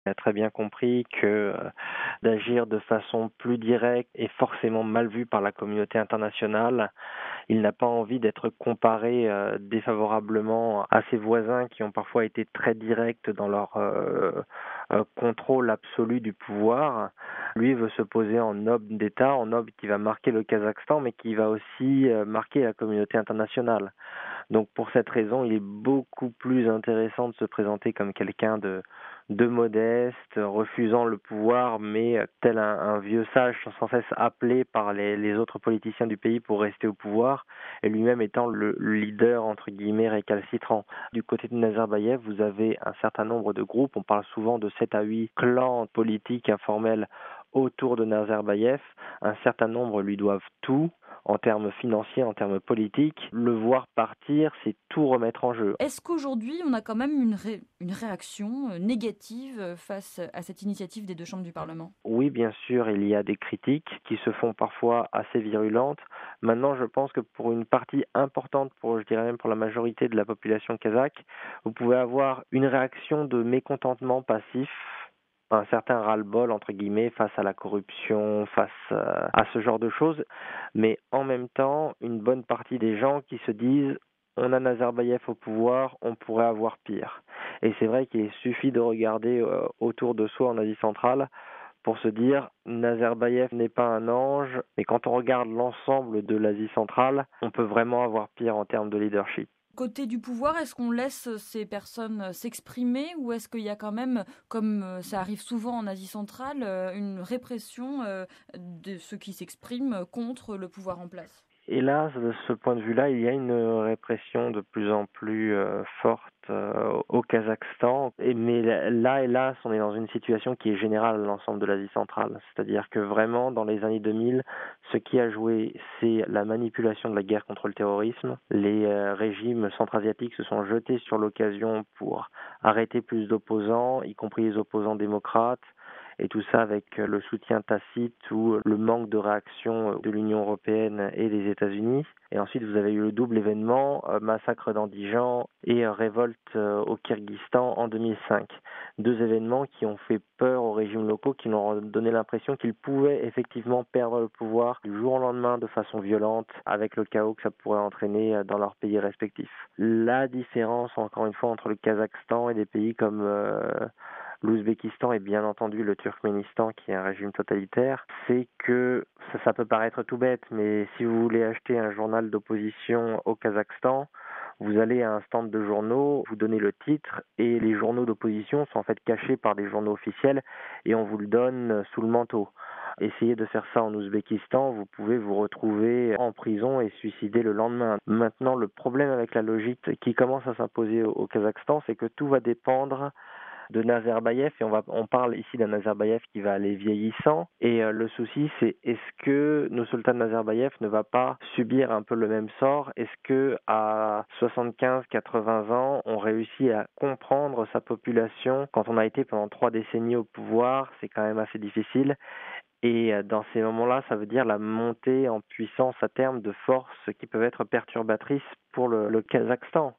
Il a très bien compris que d'agir de façon plus directe est forcément mal vu par la communauté internationale. Il n'a pas envie d'être comparé défavorablement à ses voisins qui ont parfois été très directs dans leur contrôle absolu du pouvoir. Lui veut se poser en homme d'État, en homme qui va marquer le Kazakhstan, mais qui va aussi marquer la communauté internationale. Donc pour cette raison, il est beaucoup plus intéressant de se présenter comme quelqu'un de modeste, refusant le pouvoir, mais tel un vieux sage sans cesse appelé par les autres politiciens du pays pour rester au pouvoir, et lui-même étant le leader, entre guillemets, récalcitrant. Du côté de Nazarbayev, vous avez un certain nombre de groupes, on parle souvent de 7 à 8 clans politiques informels autour de Nazarbayev. Un certain nombre lui doivent tout, en termes financiers, en termes politiques. Le voir partir, c'est tout remettre en jeu. Est-ce qu'aujourd'hui, on a quand même une réaction négative face à cette initiative des deux chambres du Parlement ? Oui, bien sûr, il y a des critiques qui se font parfois assez virulentes. Maintenant, je pense que pour une partie importante, je dirais même pour la majorité de la population kazakh, vous pouvez avoir une réaction de mécontentement passif, un certain ras-le-bol, entre guillemets, face à la corruption, face à ce genre de choses, mais en même temps, une bonne partie des gens qui se disent on a Nazarbayev au pouvoir, on pourrait avoir pire. Et c'est vrai qu'il suffit de regarder autour de soi en Asie centrale pour se dire Nazarbayev n'est pas un ange, mais quand on regarde l'ensemble de l'Asie centrale, on peut vraiment avoir pire en termes de leadership. Côté du pouvoir, est-ce qu'on laisse ces personnes s'exprimer ou est-ce qu'il y a quand même, comme ça arrive souvent en Asie centrale, une répression de ceux qui s'expriment contre le pouvoir en place ? Hélas, de ce point de vue-là, il y a une répression de plus en plus forte au Kazakhstan. Mais là, hélas, on est dans une situation qui est générale à l'ensemble de l'Asie centrale. C'est-à-dire que vraiment, dans les années 2000, ce qui a joué, c'est la manipulation de la guerre contre le terrorisme. Les régimes centra-asiatiques se sont jetés sur l'occasion pour arrêter plus d'opposants, y compris les opposants démocrates, et tout ça avec le soutien tacite ou le manque de réaction de l'Union européenne et des États-Unis. Et ensuite, vous avez eu le double événement, massacre d'Andijan et révolte au Kirghizistan en 2005. Deux événements qui ont fait peur aux régimes locaux, qui leur ont donné l'impression qu'ils pouvaient effectivement perdre le pouvoir du jour au lendemain de façon violente, avec le chaos que ça pourrait entraîner dans leurs pays respectifs. La différence, encore une fois, entre le Kazakhstan et des pays comme l'Ouzbékistan et bien entendu le Turkménistan, qui est un régime totalitaire, c'est que, ça peut paraître tout bête, mais si vous voulez acheter un journal d'opposition au Kazakhstan, vous allez à un stand de journaux, vous donnez le titre, et les journaux d'opposition sont en fait cachés par des journaux officiels, et on vous le donne sous le manteau. Essayez de faire ça en Ouzbékistan, vous pouvez vous retrouver en prison et suicider le lendemain. Maintenant, le problème avec la logique qui commence à s'imposer au Kazakhstan, c'est que tout va dépendre de Nazarbayev, et on parle ici d'un Nazarbayev qui va aller vieillissant, et le souci c'est est-ce que Nursultan Nazarbayev ne va pas subir un peu le même sort? Est-ce que à 75-80 ans on réussit à comprendre sa population quand on a été pendant 3 décennies au pouvoir? C'est quand même assez difficile, et dans ces moments-là, ça veut dire la montée en puissance à terme de forces qui peuvent être perturbatrices pour le Kazakhstan.